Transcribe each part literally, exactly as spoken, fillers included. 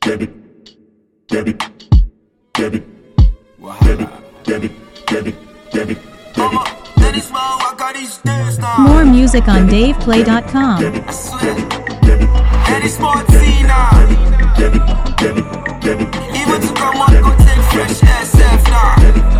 More music on Dave Play dot com. Any sports scene now. Even to come on, go take fresh S F now.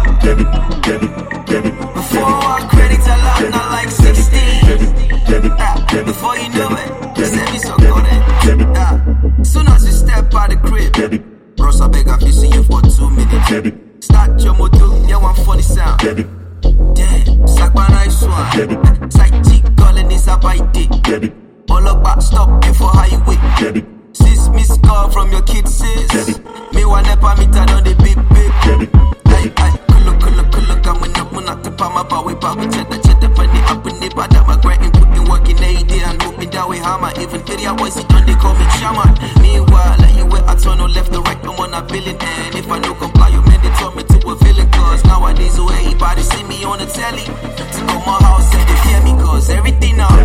Before one credit a lot, not like sixteen. Ah, before you know it, you said me so good. Ah, soon as you step out the crib, bros, I beg, I feel see you for two minutes. Start your motor, yeah, one funny sound. Damn, sack my nice one. Side cheek, calling this a bite it. All about stop before highway. Sis miss call from your kids, sis. Me one never meet on the big big. Ay ay, kulo kulo kulo, coming up, when I tip on my power, power, cheddar, cheddar, funny up in the bad, I'm a great and putting work in A D and moving that way, hammer. Even video boys, it on they call me shaman. Meanwhile, like you where I turn on left to right, I'm on a villain. And if I don't comply, you man, they turn me to a villain. Cause nowadays, oh, everybody see me on the telly. To go my house and they fear me, cause everything now.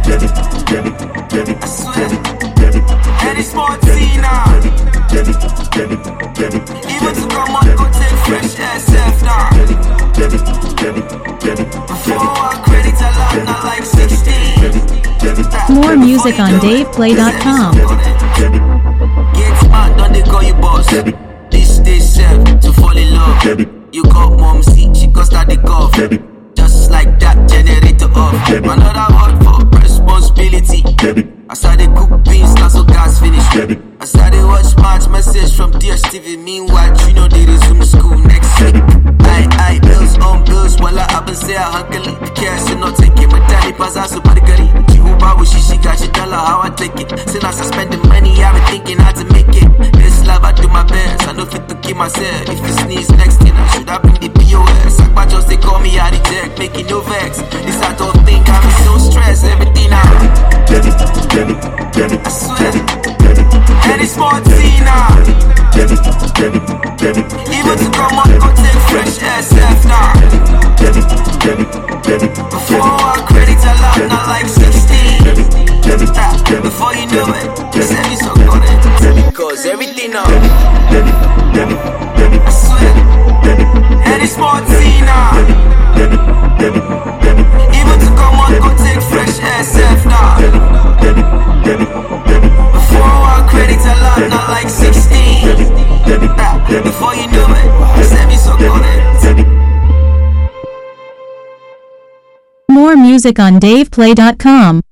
I swear, any sports scene now. Even to come on, go take fresh S F now. Before I credit a lot, not like sixteen. More music on Dave Play dot com. Get smart, don't they call you boss? This day self to fall in love. You got mom, see, she got start the cough. Just like that, generator off. Another word for responsibility. I started cook beans, now so gas finish. I started watch match message from D S T V. Meanwhile, you know they resume school next week. I, I, bills on bills, while I haven't say I uncle. The cash and not taking my daddy, pass out super curry. Jehovah, wish she got you dollar, how I take it. Since I spend the money, I've been thinking how to make it. This love, I do my best. I know fit to keep myself. If you sneeze next thing, I should have been the P O S. Akba just they call me out the jack, making no vex. This I don't think I'm so stressed. Everything I I swear, any sports scene now. Even to come on, go take fresh S F now. Before I credit a lot, not like sixteen. Ah, before you know it, you said me so good. Cause everything now. I swear, any sports scene now. Even to come on, go take fresh S F now. Before I credit a lot, not like sixteen. Ah, before you know it, you said me so good. More music on Dave Play dot com.